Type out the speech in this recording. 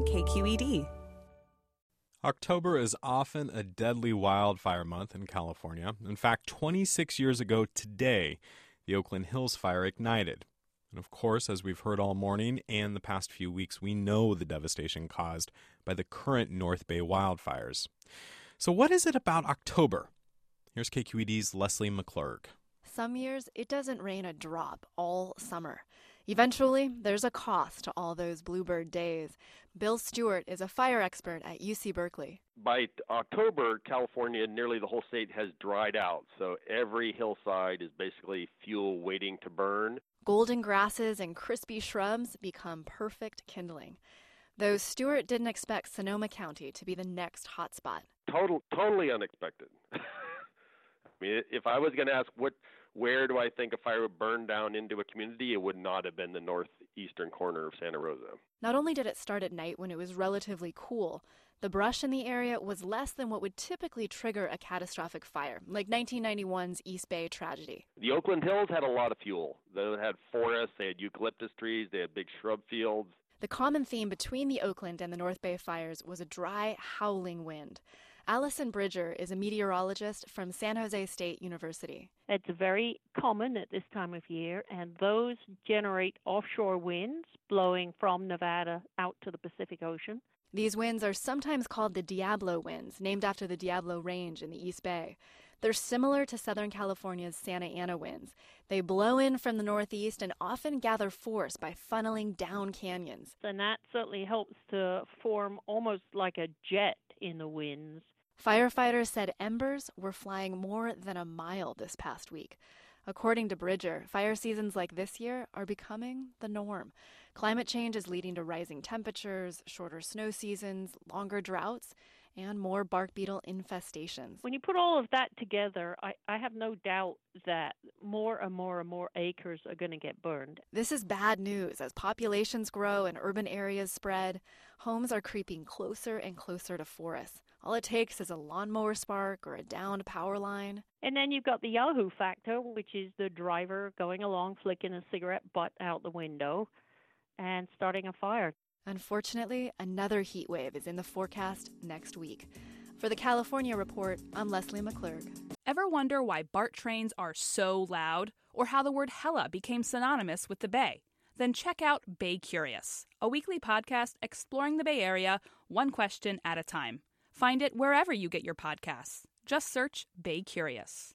KQED. October is often a deadly wildfire month in California. In fact, 26 years ago today, the Oakland Hills fire ignited. And of course, as we've heard all morning and the past few weeks, we know the devastation caused by the current North Bay wildfires. So what is it about October? Here's KQED's Leslie McClurg. Some years, it doesn't rain a drop all summer. Eventually, there's a cost to all those bluebird days. Bill Stewart is a fire expert at UC Berkeley. By October, California, nearly the whole state has dried out, so every hillside is basically fuel waiting to burn. Golden grasses and crispy shrubs become perfect kindling. Though Stewart didn't expect Sonoma County to be the next hotspot. Totally unexpected. I mean, if I was going to ask where do I think a fire would burn down into a community, it would not have been the northeastern corner of Santa Rosa. Not only did it start at night when it was relatively cool, the brush in the area was less than what would typically trigger a catastrophic fire, like 1991's East Bay tragedy. The Oakland Hills had a lot of fuel. They had forests, they had eucalyptus trees, they had big shrub fields. The common theme between the Oakland and the North Bay fires was a dry, howling wind. Allison Bridger is a meteorologist from San Jose State University. It's very common at this time of year, and those generate offshore winds blowing from Nevada out to the Pacific Ocean. These winds are sometimes called the Diablo winds, named after the Diablo Range in the East Bay. They're similar to Southern California's Santa Ana winds. They blow in from the northeast and often gather force by funneling down canyons. And that certainly helps to form almost like a jet in the winds. Firefighters said embers were flying more than a mile this past week. According to Bridger, fire seasons like this year are becoming the norm. Climate change is leading to rising temperatures, shorter snow seasons, longer droughts, and more bark beetle infestations. When you put all of that together, I have no doubt that more and more acres are going to get burned. This is bad news. As populations grow and urban areas spread, homes are creeping closer and closer to forests. All it takes is a lawnmower spark or a downed power line. And then you've got the Yahoo factor, which is the driver going along, flicking a cigarette butt out the window and starting a fire. Unfortunately, another heat wave is in the forecast next week. For the California Report, I'm Leslie McClurg. Ever wonder why BART trains are so loud, or how the word hella became synonymous with the Bay? Then check out Bay Curious, a weekly podcast exploring the Bay Area one question at a time. Find it wherever you get your podcasts. Just search Bay Curious.